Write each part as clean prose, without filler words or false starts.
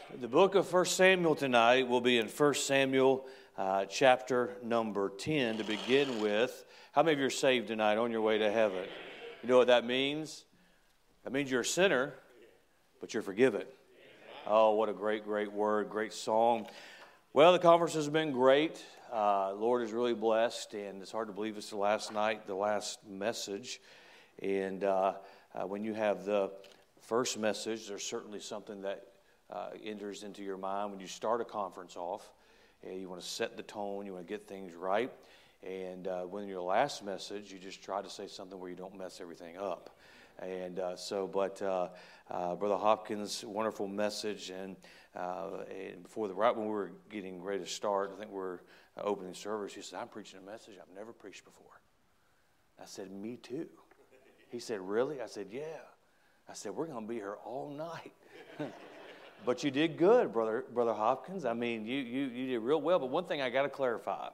The book of 1 Samuel tonight will be in 1 Samuel chapter number 10 to begin with. How many of you are saved tonight on your way to heaven? You know what that means? That means you're a sinner, but you're forgiven. Oh, what a great word, great song. Well, the conference has been great. Lord is really blessed, and it's hard to believe it's the last night, the last message. And when you have the first message, there's certainly something that enters into your mind when you start a conference off. You want to set the tone, you want to get things right. And when your last message, you just try to say something where you don't mess everything up. And Brother Hopkins, wonderful message. And right when we were getting ready to start, I think we're opening service, he said, "I'm preaching a message I've never preached before." I said, "Me too." He said, "Really?" I said, "Yeah." I said, "We're going to be here all night." But you did good, Brother Hopkins. I mean, you did real well. But one thing I got to clarify.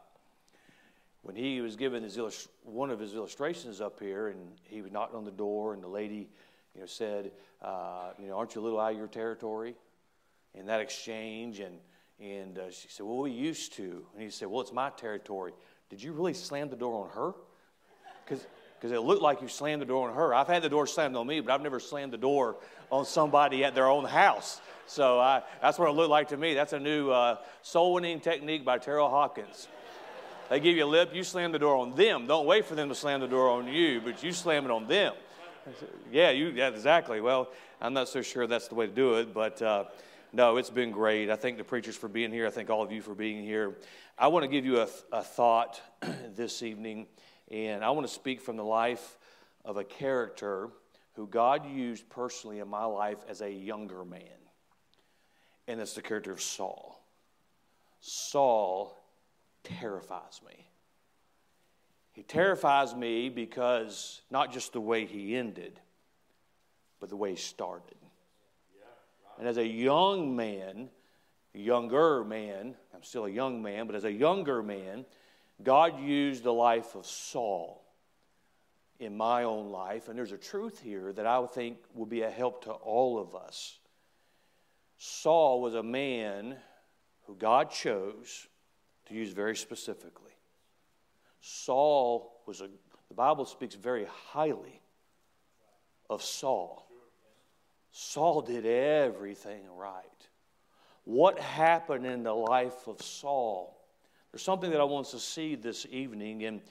When he was giving one of his illustrations up here, and he was knocking on the door, and the lady, said, "Aren't you a little out of your territory?" In that exchange, and she said, "Well, we used to." And he said, "Well, it's my territory." Did you really slam the door on her? Because it looked like you slammed the door on her. I've had the door slammed on me, but I've never slammed the door on somebody at their own house. So that's what it looked like to me. That's a new soul-winning technique by Terrell Hawkins. They give you a lip, you slam the door on them. Don't wait for them to slam the door on you, but you slam it on them. Yeah, exactly. Well, I'm not so sure that's the way to do it, but no, it's been great. I thank the preachers for being here. I thank all of you for being here. I want to give you a thought this evening, and I want to speak from the life of a character who God used personally in my life as a younger man. And it's the character of Saul. Saul terrifies me. He terrifies me because not just the way he ended, but the way he started. And as a younger man, I'm still a young man, but as a younger man, God used the life of Saul in my own life. And there's a truth here that I would think will be a help to all of us. Saul was a man who God chose to use very specifically. The Bible speaks very highly of Saul. Saul did everything right. What happened in the life of Saul? There's something that I want us to see this evening, and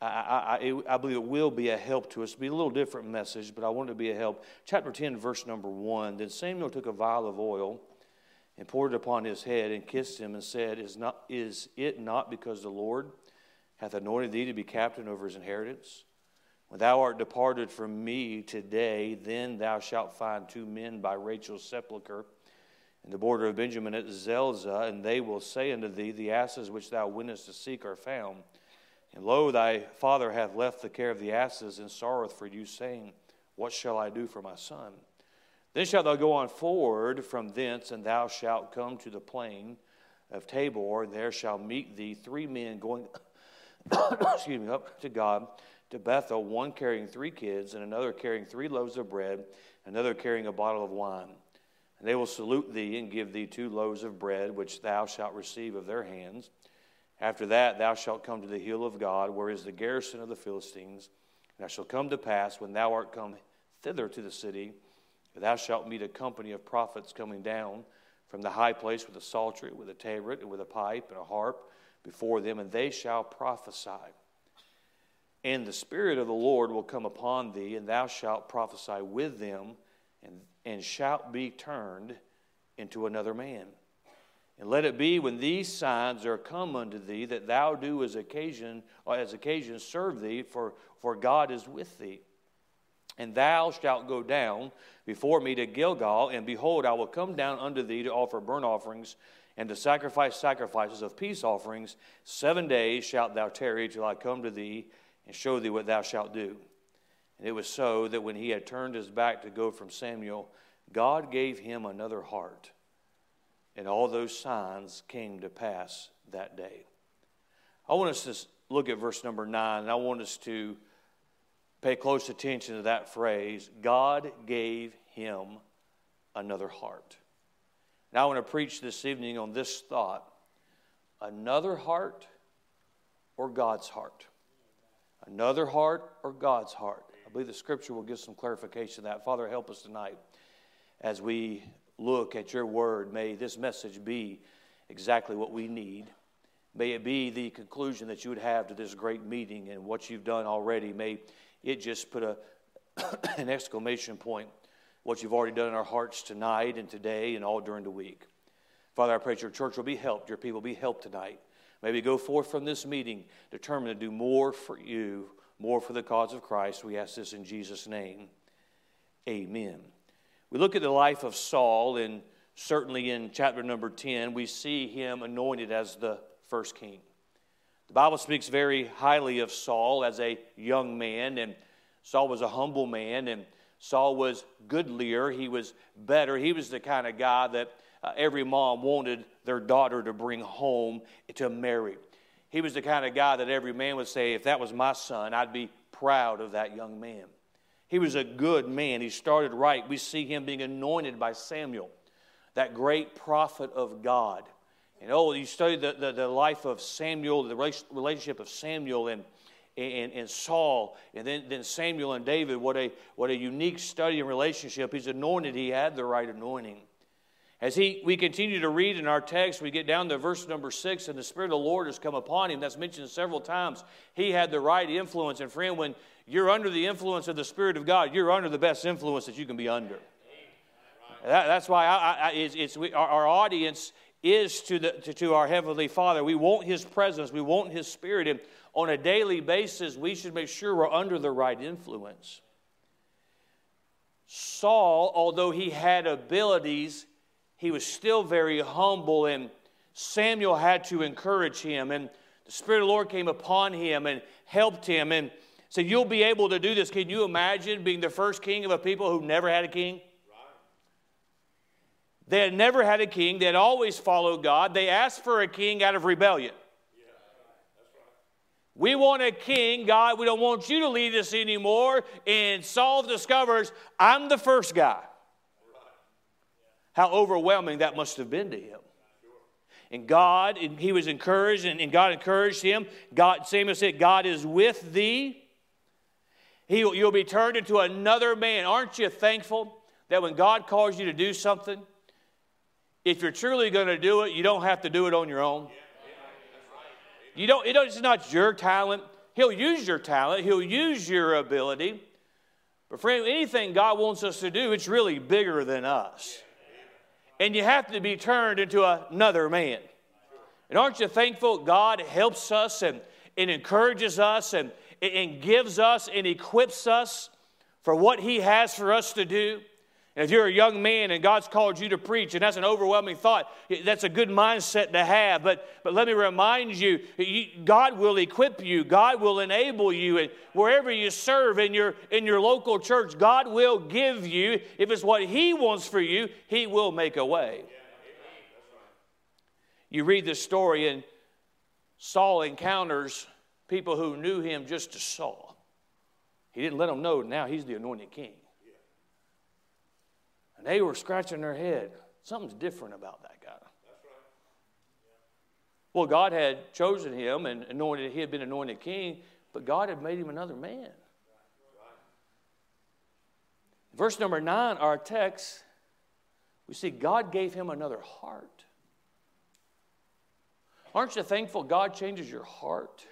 I believe it will be a help to us. It'll be a little different message, but I want it to be a help. Chapter 10, verse number 1. Then Samuel took a vial of oil and poured it upon his head and kissed him and said, Is it not because the Lord hath anointed thee to be captain over his inheritance? When thou art departed from me today, then thou shalt find 2 men by Rachel's sepulchre in the border of Benjamin at Zelzah, and they will say unto thee, The asses which thou wentest to seek are found. And lo, thy father hath left the care of the asses, and sorroweth for you, saying, What shall I do for my son? Then shalt thou go on forward from thence, and thou shalt come to the plain of Tabor, and there shall meet thee 3 men going up to God, to Bethel, one carrying 3 kids, and another carrying 3 loaves of bread, another carrying a bottle of wine. And they will salute thee and give thee 2 loaves of bread, which thou shalt receive of their hands. After that thou shalt come to the hill of God, where is the garrison of the Philistines. And it shall come to pass, when thou art come thither to the city, that thou shalt meet a company of prophets coming down from the high place with a psaltery, with a tabret, and with a pipe, and a harp before them, and they shall prophesy. And the Spirit of the Lord will come upon thee, and thou shalt prophesy with them, and shalt be turned into another man. And let it be when these signs are come unto thee, that thou do as occasion serve thee, for God is with thee. And thou shalt go down before me to Gilgal, and behold, I will come down unto thee to offer burnt offerings, and to sacrifice sacrifices of peace offerings. 7 days shalt thou tarry till I come to thee, and show thee what thou shalt do. And it was so that when he had turned his back to go from Samuel, God gave him another heart. And all those signs came to pass that day. I want us to look at verse number 9, and I want us to pay close attention to that phrase. God gave him another heart. And I want to preach this evening on this thought: another heart or God's heart? Another heart or God's heart? I believe the Scripture will give some clarification of that. Father, help us tonight as we look at your word. May this message be exactly what we need. May it be the conclusion that you would have to this great meeting, and what you've done already, may it just put an exclamation point, what you've already done in our hearts tonight and today and all during the week. Father, I pray that your church will be helped, your people will be helped tonight. May we go forth from this meeting determined to do more for you, more for the cause of Christ. We ask this in Jesus' name. Amen. We look at the life of Saul, and certainly in chapter number 10, we see him anointed as the first king. The Bible speaks very highly of Saul as a young man, and Saul was a humble man, and Saul was goodlier. He was better. He was the kind of guy that every mom wanted their daughter to bring home to marry. He was the kind of guy that every man would say, if that was my son, I'd be proud of that young man. He was a good man. He started right. We see him being anointed by Samuel, that great prophet of God. And you study the life of Samuel, the relationship of Samuel and Saul, and then Samuel and David. What a unique study and relationship. He's anointed. He had the right anointing. As we continue to read in our text, we get down to verse number 6, and the Spirit of the Lord has come upon him. That's mentioned several times. He had the right influence. And friend, when you're under the influence of the Spirit of God, you're under the best influence that you can be under. That's why our audience is to our Heavenly Father. We want His presence. We want His Spirit. And on a daily basis, we should make sure we're under the right influence. Saul, although he had abilities, he was still very humble, and Samuel had to encourage him. And the Spirit of the Lord came upon him and helped him and said, you'll be able to do this. Can you imagine being the first king of a people who never had a king? They had never had a king. They had always followed God. They asked for a king out of rebellion. We want a king, God. We don't want you to lead us anymore. And Saul discovers, I'm the first guy. How overwhelming that must have been to him. And he was encouraged, and God encouraged him. Samuel said, God is with thee. You'll be turned into another man. Aren't you thankful that when God calls you to do something, if you're truly going to do it, you don't have to do it on your own? It's not your talent. He'll use your talent. He'll use your ability. But friend, anything God wants us to do, it's really bigger than us. And you have to be turned into another man. And aren't you thankful God helps us and encourages us and gives us and equips us for what He has for us to do? And if you're a young man and God's called you to preach, and that's an overwhelming thought, that's a good mindset to have. But let me remind you, God will equip you. God will enable you. And wherever you serve in your local church, God will give you. If it's what He wants for you, He will make a way. You read this story, and Saul encounters people who knew him just as Saul. He didn't let them know now he's the anointed king. And they were scratching their head. Something's different about that guy. That's right. Well, God had chosen him and he had been anointed king, but God had made him another man. Verse number 9, our text, we see God gave him another heart. Aren't you thankful God changes your heart?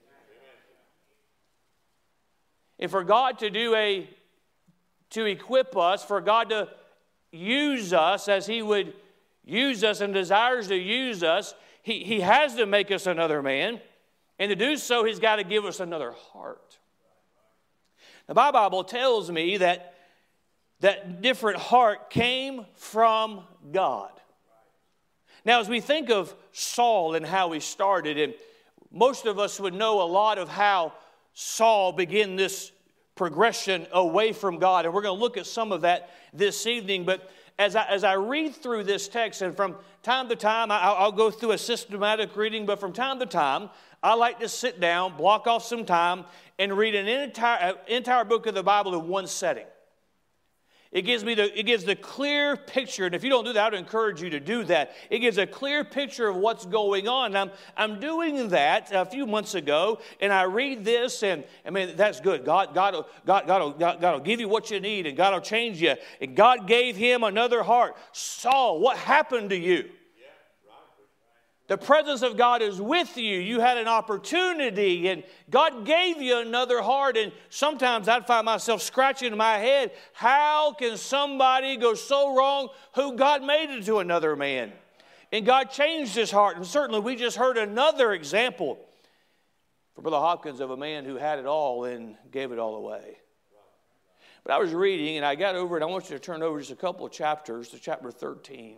And for God to equip us, for God to use us as He would use us and desires to use us, He has to make us another man. And to do so, He's got to give us another heart. Now, my Bible tells me that different heart came from God. Now, as we think of Saul and how he started, and most of us would know a lot of how Saul began this progression away from God, and we're going to look at some of that this evening. But as I read through this text, and from time to time, I'll go through a systematic reading, but from time to time, I like to sit down, block off some time, and read an entire book of the Bible in one setting. It gives the clear picture, and if you don't do that, I would encourage you to do that. It gives a clear picture of what's going on. I'm doing that a few months ago, and I read this, and I mean, that's good. God will give you what you need, and God will change you. And God gave him another heart. Saul, what happened to you? The presence of God is with you. You had an opportunity, and God gave you another heart. And sometimes I'd find myself scratching my head. How can somebody go so wrong who God made into another man? And God changed his heart. And certainly we just heard another example from Brother Hopkins of a man who had it all and gave it all away. But I was reading, and I got over it. I want you to turn over just a couple of chapters to chapter 13.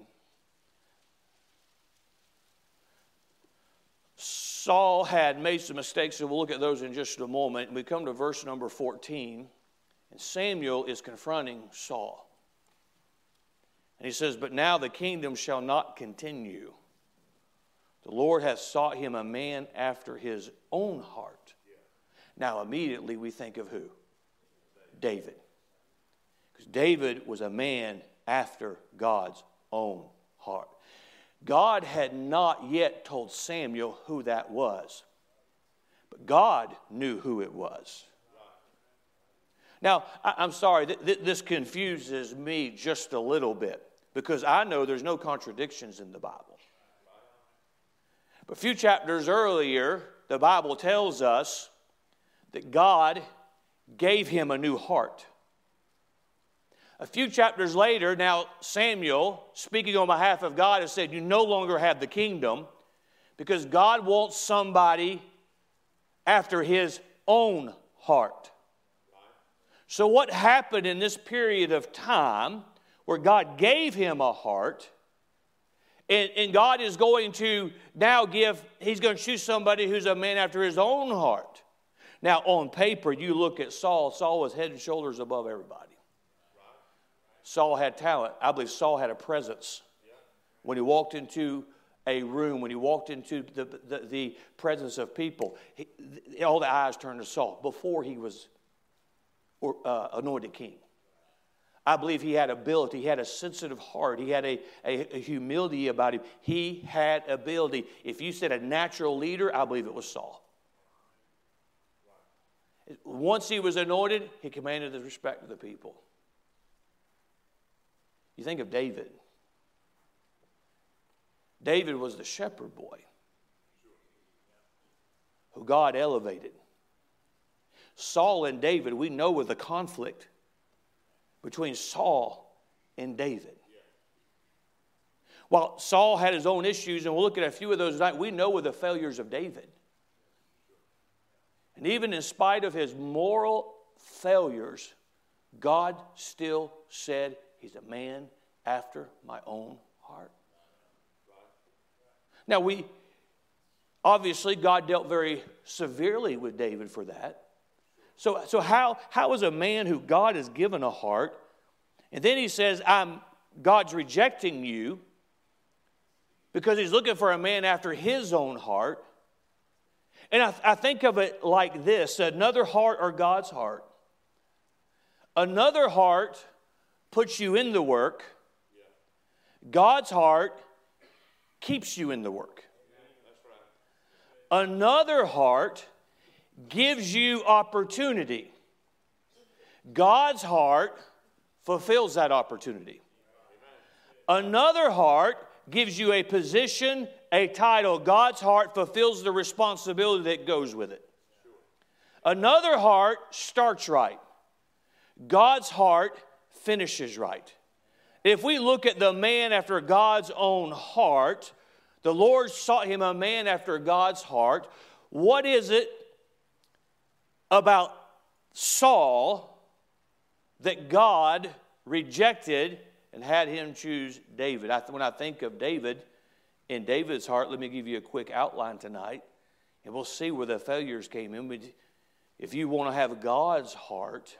Saul had made some mistakes, and we'll look at those in just a moment. And we come to verse number 14, and Samuel is confronting Saul. And he says, "But now the kingdom shall not continue. The Lord hath sought him a man after his own heart." Now immediately we think of who? David. Because David was a man after God's own heart. God had not yet told Samuel who that was. But God knew who it was. Now, I'm sorry, this confuses me just a little bit, because I know there's no contradictions in the Bible. But a few chapters earlier, the Bible tells us that God gave him a new heart. A few chapters later, now Samuel, speaking on behalf of God, has said, you no longer have the kingdom, because God wants somebody after his own heart. So what happened in this period of time where God gave him a heart, and God is going to now he's going to choose somebody who's a man after his own heart. Now on paper, you look at Saul. Saul was head and shoulders above everybody. Saul had talent. I believe Saul had a presence. When he walked into a room, when he walked into the presence of people, all the eyes turned to Saul before he was anointed king. I believe he had ability. He had a sensitive heart. He had a humility about him. He had ability. If you said a natural leader, I believe it was Saul. Once he was anointed, he commanded the respect of the people. You think of David. David was the shepherd boy who God elevated. Saul and David, we know with the conflict between Saul and David. While Saul had his own issues, and we'll look at a few of those tonight, we know with the failures of David. And even in spite of his moral failures, God still said, he's a man after my own heart. Now, obviously, God dealt very severely with David for that. So how is a man who God has given a heart, and then he says, God's rejecting you because he's looking for a man after his own heart? And I think of it like this: another heart or God's heart. Another heart puts you in the work. God's heart keeps you in the work. Another heart gives you opportunity. God's heart fulfills that opportunity. Another heart gives you a position, a title. God's heart fulfills the responsibility that goes with it. Another heart starts right. God's heart finishes right. If we look at the man after God's own heart, the Lord sought him a man after God's heart. What is it about Saul that God rejected and had him choose David? When I think of David, in David's heart, let me give you a quick outline tonight, and we'll see where the failures came in. If you want to have God's heart,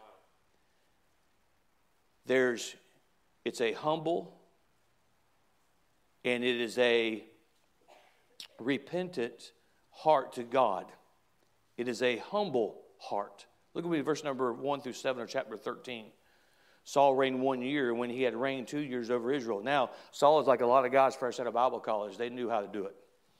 it's a humble and it is a repentant heart to God. It is a humble heart. Look at me, verse number 1 through 7 of chapter 13. Saul reigned 1 year when he had reigned 2 years over Israel. Now, Saul is like a lot of guys fresh out of Bible college. They knew how to do it.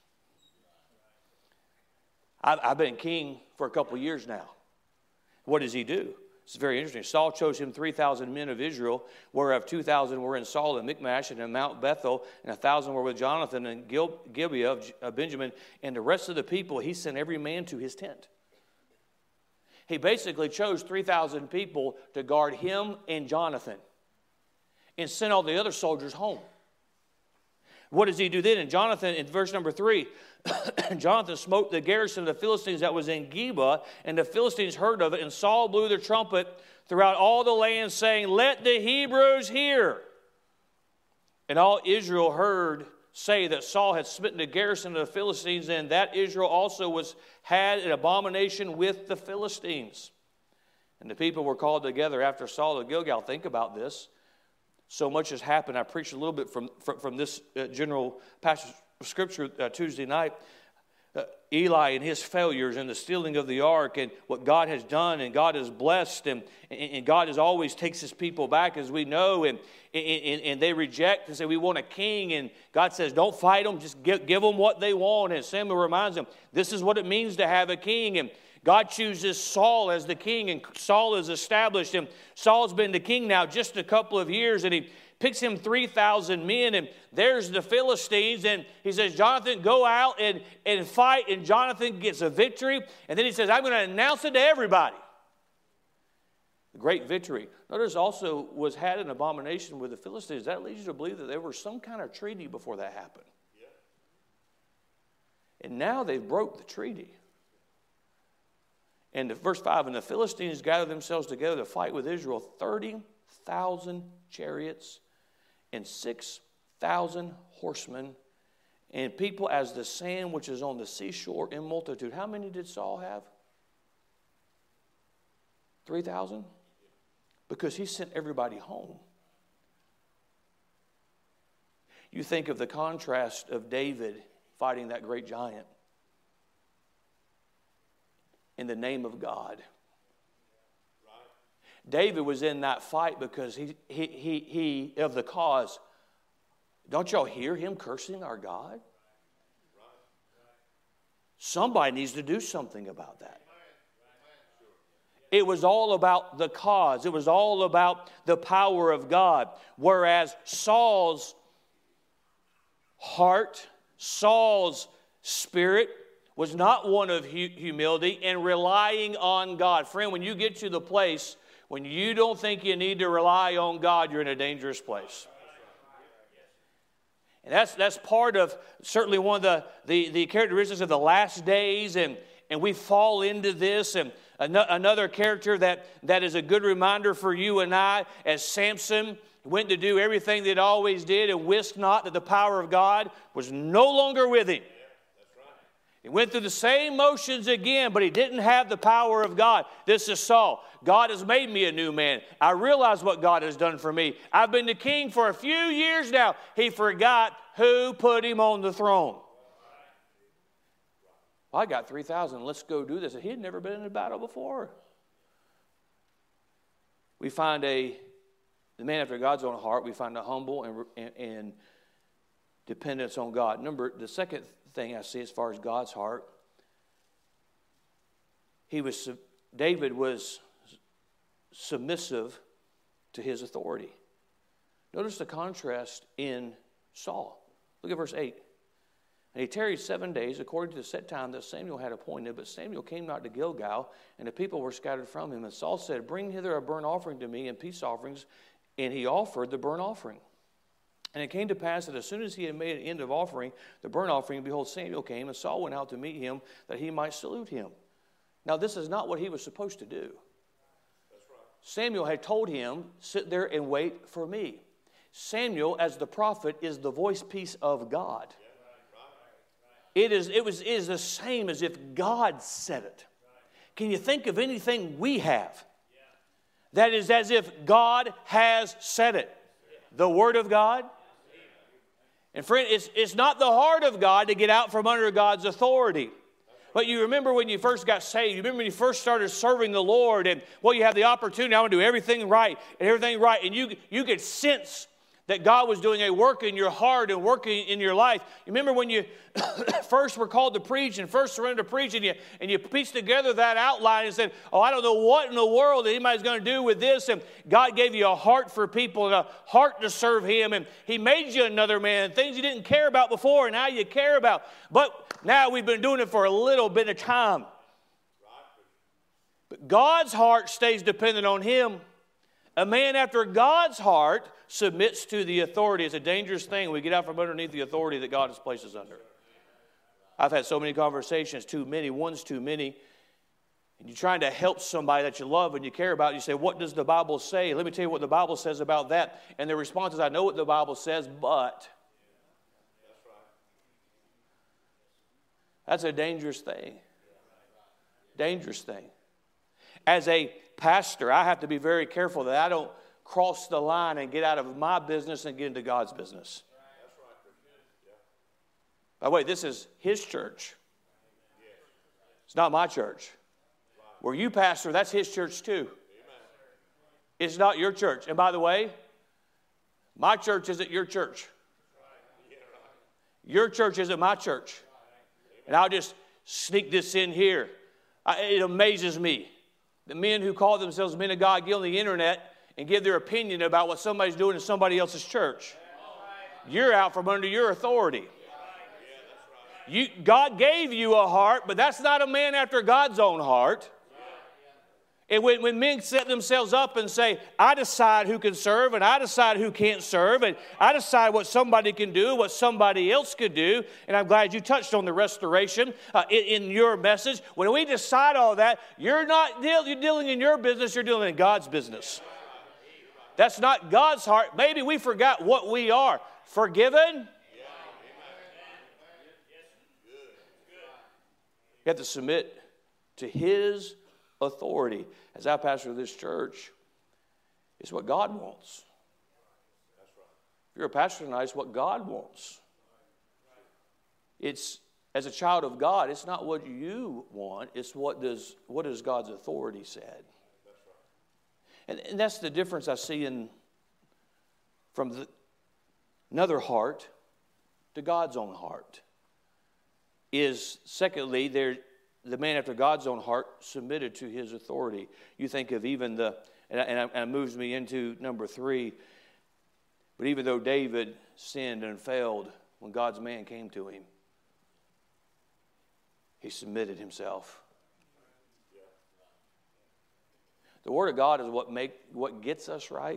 I've been king for a couple of years now. What does he do? It's very interesting. Saul chose him 3,000 men of Israel, whereof 2,000 were in Saul and Michmash and in Mount Bethel, and 1,000 were with Jonathan and Gibeah of Benjamin, and the rest of the people he sent every man to his tent. He basically chose 3,000 people to guard him and Jonathan and sent all the other soldiers home. What does he do then? And Jonathan, in verse number 3, Jonathan smote the garrison of the Philistines that was in Geba, and the Philistines heard of it, and Saul blew the trumpet throughout all the land, saying, "Let the Hebrews hear." And all Israel heard say that Saul had smitten the garrison of the Philistines, and that Israel also had an abomination with the Philistines. And the people were called together after Saul to Gilgal. Think about this. So much has happened. I preached a little bit from this general passage of Scripture Tuesday night. Eli and his failures and the stealing of the ark and what God has done, and God has blessed, and God has always takes his people back, as we know, and they reject and say, we want a king, and God says, don't fight them, just give them what they want. And Samuel reminds them, this is what it means to have a king, and God chooses Saul as the king, and Saul is established, and Saul's been the king now just a couple of years, and he picks him 3,000 men, and there's the Philistines, and he says, Jonathan, go out and fight, and Jonathan gets a victory, and then he says, I'm going to announce it to everybody. The great victory. Notice also had an abomination with the Philistines. That leads you to believe that there was some kind of treaty before that happened. Yeah. And now they've broke the treaty. And verse 5, and the Philistines gathered themselves together to fight with Israel, 30,000 chariots and 6,000 horsemen, and people as the sand which is on the seashore in multitude. How many did Saul have? 3,000? Because he sent everybody home. You think of the contrast of David fighting that great giant in the name of God. David was in that fight because he of the cause. Don't y'all hear him cursing our God? Somebody needs to do something about that. It was all about the cause. It was all about the power of God. Whereas Saul's heart, Saul's spirit was not one of humility and relying on God. Friend, when you get to the place when you don't think you need to rely on God, you're in a dangerous place. And that's part of certainly one of the characteristics of the last days, and we fall into this. And another character that is a good reminder for you and I, as Samson went to do everything that he always did and wist not that the power of God was no longer with him. He went through the same motions again, but he didn't have the power of God. This is Saul. God has made me a new man. I realize what God has done for me. I've been the king for a few years now. He forgot who put him on the throne. Well, I got 3,000. Let's go do this. He had never been in a battle before. We find the man after God's own heart. We find a humble and dependence on God. The second thing I see as far as God's heart, David was submissive to his authority. Notice the contrast in Saul. Look at verse 8. And he tarried 7 days according to the set time that Samuel had appointed, but Samuel came not to Gilgal, and the people were scattered from him. And Saul said, bring hither a burnt offering to me and peace offerings. And he offered the burnt offering. And it came to pass that as soon as he had made an end of offering the burnt offering, behold, Samuel came, and Saul went out to meet him, that he might salute him. Now, this is not what he was supposed to do. That's right. Samuel had told him, sit there and wait for me. Samuel, as the prophet, is the voice piece of God. It is the same as if God said it. Can you think of anything we have that is as if God has said it? The Word of God. And friend, it's not the heart of God to get out from under God's authority. But you remember when you first got saved. You remember when you first started serving the Lord. And, well, you have the opportunity. I want to do everything right. And everything right. And you could sense that God was doing a work in your heart and working in your life. You remember when you first were called to preach and first surrendered to preach, and you pieced together that outline and said, oh, I don't know what in the world that anybody's going to do with this. And God gave you a heart for people and a heart to serve Him. And He made you another man. Things you didn't care about before and now you care about. But now we've been doing it for a little bit of time. But God's heart stays dependent on Him. A man after God's heart submits to the authority. It's a dangerous thing. We get out from underneath the authority that God has placed us under. I've had so many conversations, too many, one's too many. And you're trying to help somebody that you love and you care about. You say, what does the Bible say? Let me tell you what the Bible says about that. And the response is, I know what the Bible says, but. That's a dangerous thing. Dangerous thing. As a pastor, I have to be very careful that I don't cross the line and get out of my business and get into God's business. By the way, this is His church. It's not my church. Where you pastor, that's His church too. It's not your church. And by the way, my church isn't your church. Your church isn't my church. And I'll just sneak this in here. It amazes me. The men who call themselves men of God get on the internet and give their opinion about what somebody's doing in somebody else's church. You're out from under your authority. God gave you a heart, but that's not a man after God's own heart. And when men set themselves up and say, I decide who can serve and I decide who can't serve and I decide what somebody can do, what somebody else could do, and I'm glad you touched on the restoration in your message. When we decide all that, you're dealing in your business, you're dealing in God's business. That's not God's heart. Maybe we forgot what we are. Forgiven. You have to submit to His authority. As I pastor this church, it's what God wants. If you're a pastor tonight, it's what God wants. It's, as a child of God, it's not what you want, it's what does God's authority said. And that's the difference I see from another heart to God's own heart. Is, secondly, the man after God's own heart submitted to His authority. You think of even and it moves me into number 3, but even though David sinned and failed when God's man came to him, he submitted himself. The Word of God is what gets us right,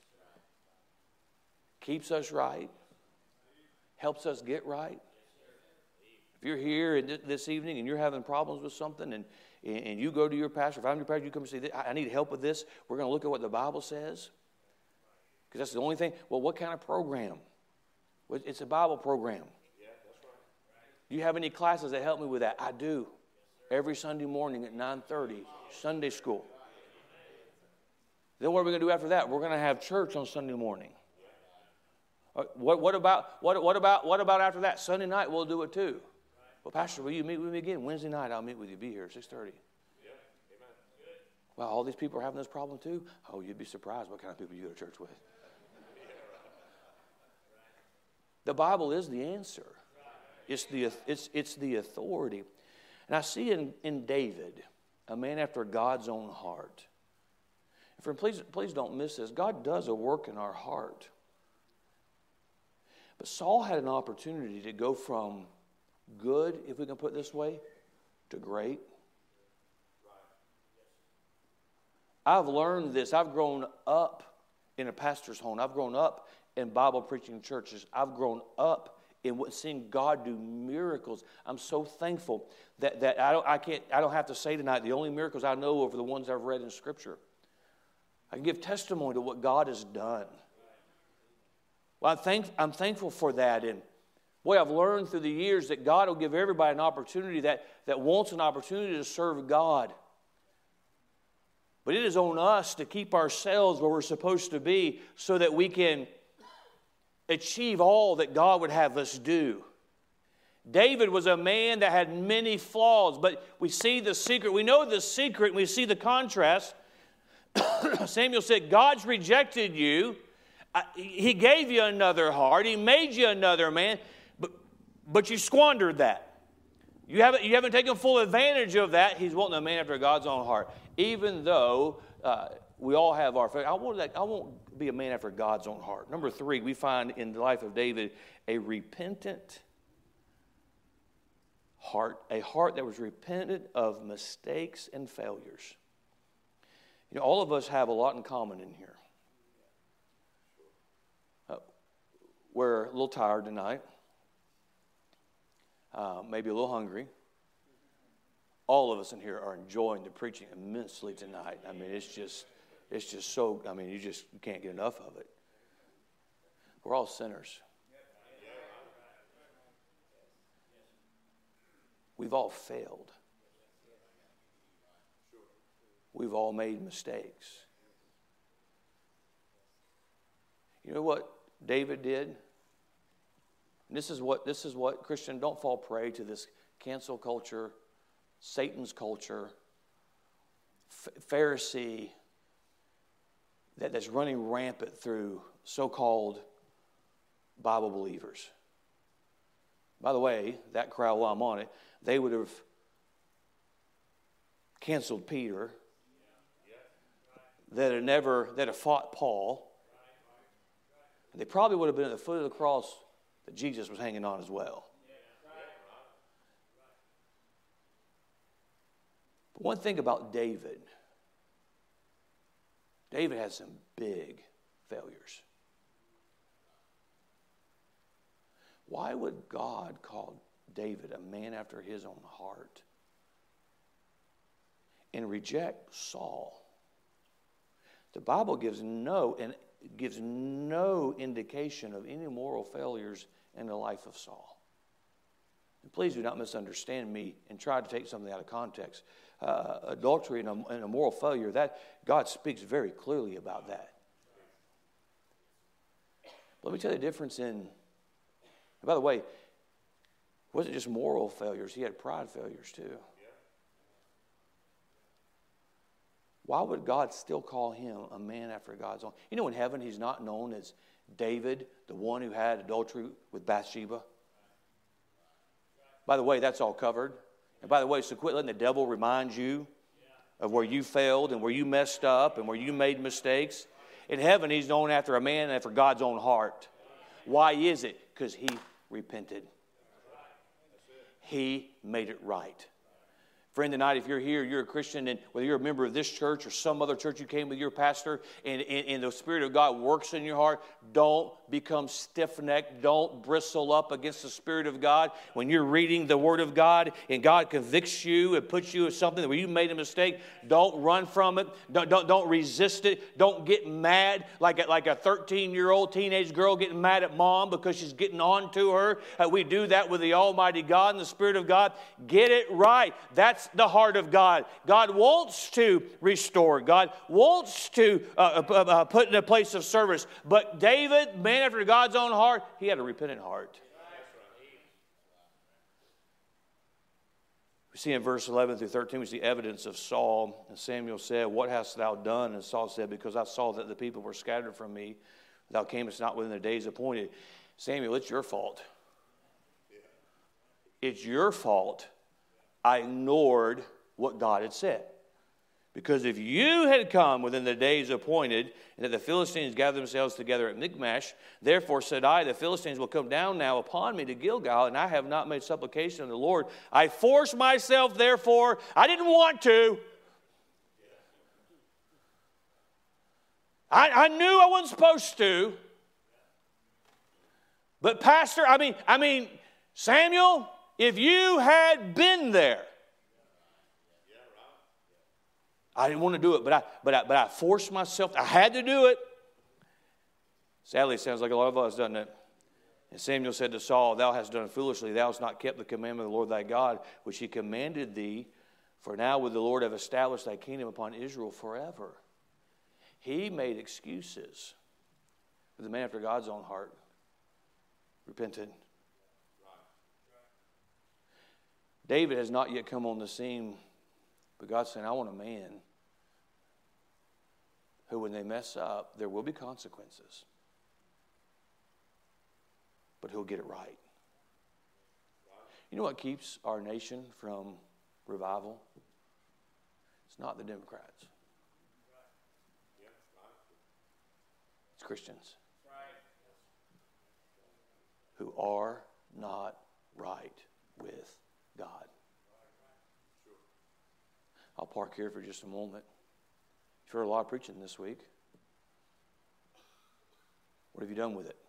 keeps us right, helps us get right. If you're here this evening and you're having problems with something and you go to your pastor, if I'm your pastor, you come and say, I need help with this. We're going to look at what the Bible says. Because that's the only thing. Well, what kind of program? Well, it's a Bible program. Yeah, that's right. Do you have any classes that help me with that? I do. Every Sunday morning at 9:30, Sunday school. Then what are we going to do after that? We're going to have church on Sunday morning. What about after that? Sunday night we'll do it too. Well, Pastor, will you meet with me again? Wednesday night I'll meet with you. Be here at 6:30. Yeah. Well, all these people are having this problem too? Oh, you'd be surprised what kind of people you go to church with. The Bible is the answer. It's the authority. And I see in David, a man after God's own heart. And friend, please don't miss this. God does a work in our heart. But Saul had an opportunity to go from good, if we can put it this way, to great. I've learned this. I've grown up in a pastor's home. I've grown up in Bible preaching churches. I've grown up in seeing God do miracles. I'm so thankful that I don't have to say tonight the only miracles I know are the ones I've read in Scripture. I can give testimony to what God has done. Well, I'm thankful for that. And boy, I've learned through the years that God will give everybody an opportunity that wants an opportunity to serve God. But it is on us to keep ourselves where we're supposed to be so that we can achieve all that God would have us do. David was a man that had many flaws, but we see the secret. We know the secret, and we see the contrast. Samuel said, God's rejected you. He gave you another heart. He made you another man, but you squandered that. You haven't taken full advantage of that. He's wanting a man after God's own heart. Even though we all have our faith. I won't be a man after God's own heart. Number 3, we find in the life of David a repentant heart, a heart that was repentant of mistakes and failures. You know, all of us have a lot in common in here. We're a little tired tonight, maybe a little hungry. All of us in here are enjoying the preaching immensely tonight. I mean, it's just so, I mean, you can't get enough of it. We're all sinners. We've all failed. We've all made mistakes. You know what David did? And this is what Christian, don't fall prey to this cancel culture, Satan's culture, Pharisee that's running rampant through so-called Bible believers. By the way, that crowd, while I'm on it, they would have canceled Peter, that had fought Paul, and they probably would have been at the foot of the cross that Jesus was hanging on as well. But one thing about David had some big failures. Why would God call David a man after his own heart and reject Saul? The Bible gives no indication of any moral failures in the life of Saul. And please do not misunderstand me and try to take something out of context. Adultery and a moral failure, that God speaks very clearly about that. Let me tell you the difference in, and by the way, it wasn't just moral failures, he had pride failures too. Why would God still call him a man after God's own? You know, in heaven, he's not known as David, the one who had adultery with Bathsheba. By the way, that's all covered. And by the way, so quit letting the devil remind you of where you failed and where you messed up and where you made mistakes. In heaven, he's known after a man after God's own heart. Why is it? Because he repented. He made it right. Friend, tonight, if you're here, you're a Christian, and whether you're a member of this church or some other church you came with your pastor, and the Spirit of God works in your heart, don't become stiff-necked. Don't bristle up against the Spirit of God. When you're reading the Word of God and God convicts you and puts you in something where you made a mistake, don't run from it. Don't resist it. Don't get mad like a 13-year-old teenage girl getting mad at mom because she's getting on to her. We do that with the Almighty God and the Spirit of God. Get it right. That's the heart of God. God wants to restore. God wants to put in a place of service. But David, man after God's own heart, he had a repentant heart. We see in verse 11 through 13, we see evidence of Saul. And Samuel said, "What hast thou done?" And Saul said, "Because I saw that the people were scattered from me. Thou camest not within the days appointed." Samuel, it's your fault. It's your fault. I ignored what God had said. Because if you had come within the days appointed, and that the Philistines gathered themselves together at Michmash, therefore said I, the Philistines will come down now upon me to Gilgal, and I have not made supplication unto the Lord. I forced myself, therefore, I didn't want to. I knew I wasn't supposed to. But Pastor, I mean, Samuel, if you had been there, I didn't want to do it, but I forced myself. I had to do it. Sadly, it sounds like a lot of us, doesn't it? And Samuel said to Saul, "Thou hast done foolishly. Thou hast not kept the commandment of the Lord thy God, which he commanded thee. For now would the Lord have established thy kingdom upon Israel forever." He made excuses. But the man after God's own heart repented. David has not yet come on the scene, but God's saying, I want a man who, when they mess up, there will be consequences. But he'll get it right. You know what keeps our nation from revival? It's not the Democrats. It's Christians who are not right with God. I'll park here for just a moment. You've heard a lot of preaching this week. What have you done with it?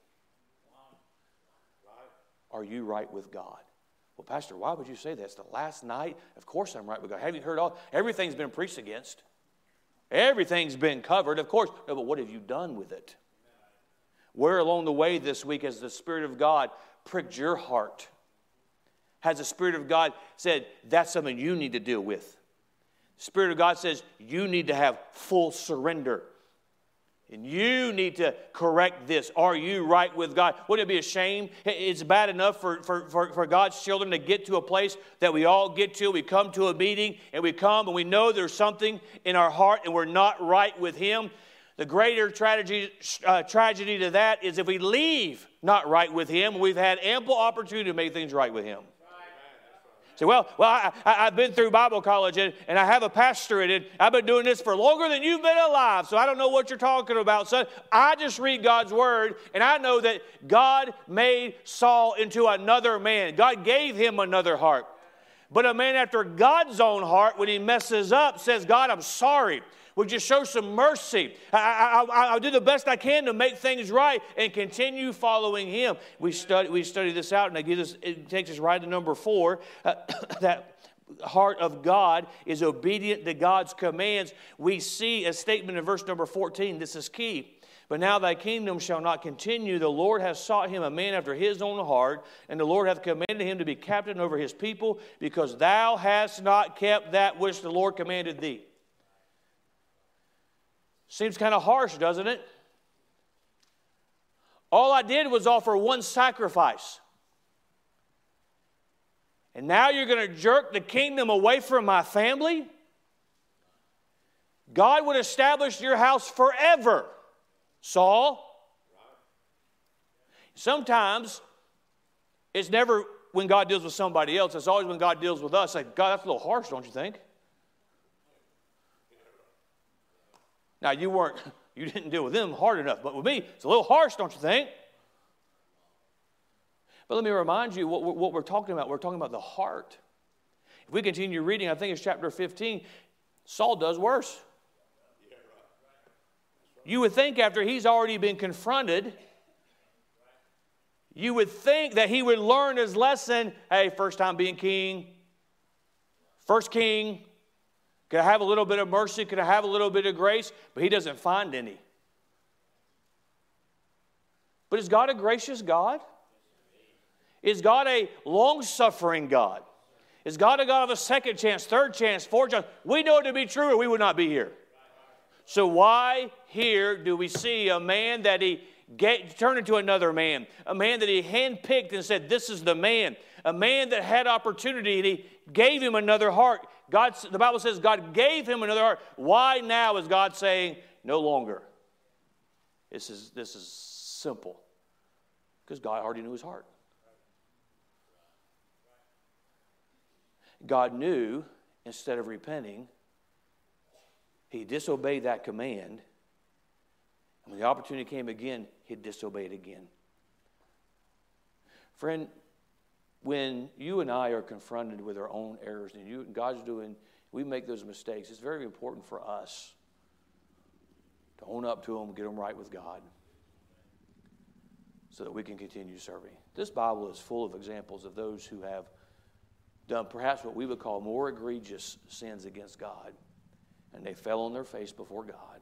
Are you right with God? Well, Pastor, why would you say that? It's the last night. Of course I'm right with God. Have you heard all? Everything's been preached against. Everything's been covered. Of course. No, but what have you done with it? Where along the way this week has the Spirit of God pricked your heart? Has the Spirit of God said, that's something you need to deal with? The Spirit of God says, you need to have full surrender. And you need to correct this. Are you right with God? Wouldn't it be a shame? It's bad enough for God's children to get to a place that we all get to. We come to a meeting and we come and we know there's something in our heart and we're not right with Him. The greater tragedy to that is if we leave not right with Him, we've had ample opportunity to make things right with Him. Say, well, I've been through Bible college and I have a pastorate and I've been doing this for longer than you've been alive, so I don't know what you're talking about, son. I just read God's Word and I know that God made Saul into another man. God gave him another heart. But a man after God's own heart, when he messes up, says, God, I'm sorry. Would you show some mercy? I'll do the best I can to make things right and continue following Him. We study this out, and it takes us right to number 4. That heart of God is obedient to God's commands. We see a statement in verse number 14. This is key. But now thy kingdom shall not continue. The Lord hath sought him a man after his own heart, and the Lord hath commanded him to be captain over his people, because thou hast not kept that which the Lord commanded thee. Seems kind of harsh, doesn't it? All I did was offer one sacrifice. And now you're going to jerk the kingdom away from my family? God would establish your house forever, Saul. Sometimes it's never when God deals with somebody else. It's always when God deals with us. Like, God, that's a little harsh, don't you think? Now, you didn't deal with them hard enough, but with me, it's a little harsh, don't you think? But let me remind you what we're talking about. We're talking about the heart. If we continue reading, I think it's chapter 15, Saul does worse. You would think after he's already been confronted, you would think that he would learn his lesson. Hey, first time being king, first king. Could I have a little bit of mercy? Could I have a little bit of grace? But he doesn't find any. But is God a gracious God? Is God a long-suffering God? Is God a God of a second chance, third chance, fourth chance? We know it to be true or we would not be here. So why here do we see a man that he turned into another man? A man that he handpicked and said, this is the man. A man that had opportunity and he gave him another heart. The Bible says God gave him another heart. Why now is God saying, no longer? This is simple. Because God already knew his heart. God knew, instead of repenting, he disobeyed that command. And when the opportunity came again, he disobeyed again. Friend, when you and I are confronted with our own errors and God's doing, we make those mistakes, it's very important for us to own up to them, get them right with God so that we can continue serving. This Bible is full of examples of those who have done perhaps what we would call more egregious sins against God, and they fell on their face before God.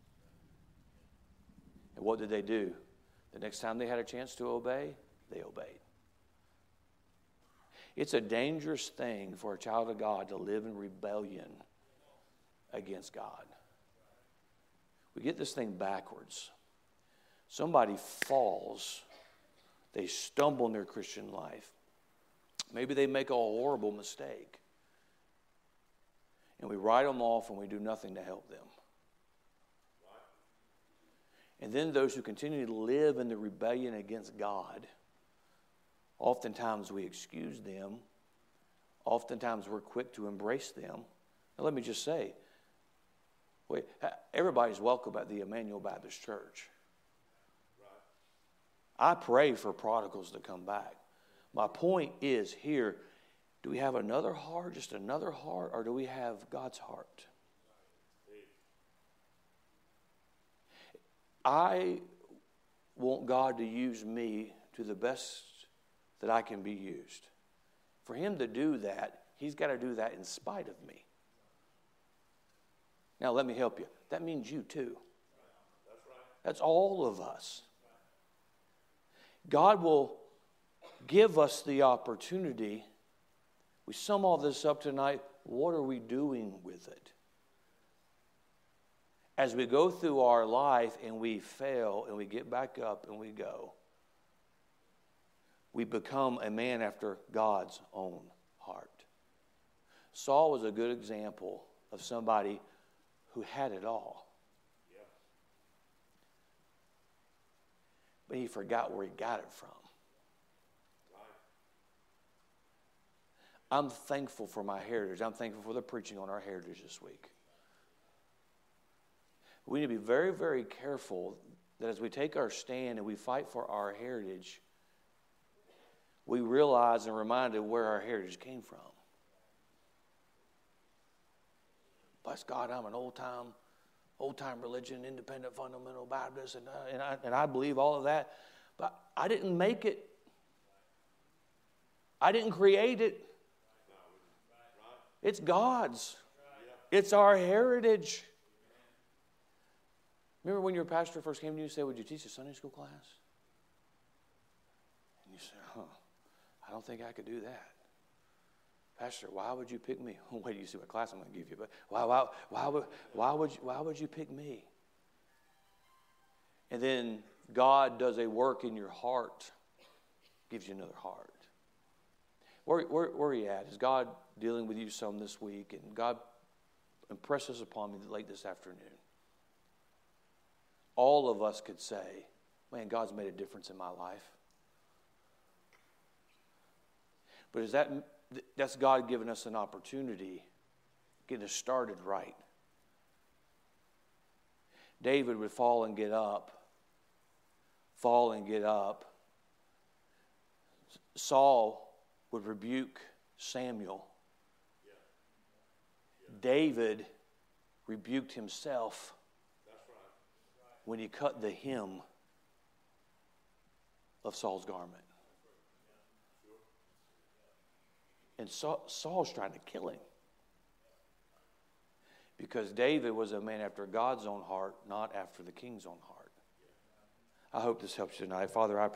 And what did they do? The next time they had a chance to obey, they obeyed. It's a dangerous thing for a child of God to live in rebellion against God. We get this thing backwards. Somebody falls. They stumble in their Christian life. Maybe they make a horrible mistake. And we write them off and we do nothing to help them. And then those who continue to live in the rebellion against God, oftentimes we excuse them. Oftentimes we're quick to embrace them. Now let me just say, everybody's welcome at the Emmanuel Baptist Church. I pray for prodigals to come back. My point is here, do we have another heart, just another heart, or do we have God's heart? I want God to use me to the best that I can be used. For Him to do that, He's got to do that in spite of me. Now, let me help you. That means you too. That's all of us. God will give us the opportunity. We sum all this up tonight. What are we doing with it? As we go through our life and we fail and we get back up and we go, we become a man after God's own heart. Saul was a good example of somebody who had it all. But he forgot where he got it from. I'm thankful for my heritage. I'm thankful for the preaching on our heritage this week. We need to be very, very careful that as we take our stand and we fight for our heritage, we realize and reminded where our heritage came from. Bless God, I'm an old-time religion, independent fundamental Baptist, and I believe all of that. But I didn't make it. I didn't create it. It's God's. It's our heritage. Remember when your pastor first came to you and said, would you teach a Sunday school class? And you said, I don't think I could do that. Pastor, why would you pick me? Wait till you see what class I'm going to give you. But why would you pick me? And then God does a work in your heart, gives you another heart. Where are you at? Is God dealing with you some this week? And God impresses upon me late this afternoon. All of us could say, man, God's made a difference in my life. But that's God giving us an opportunity, getting us started right. David would fall and get up. Saul would rebuke Samuel. David rebuked himself when he cut the hem of Saul's garment. And Saul's trying to kill him. Because David was a man after God's own heart, not after the king's own heart. I hope this helps you tonight. Father, I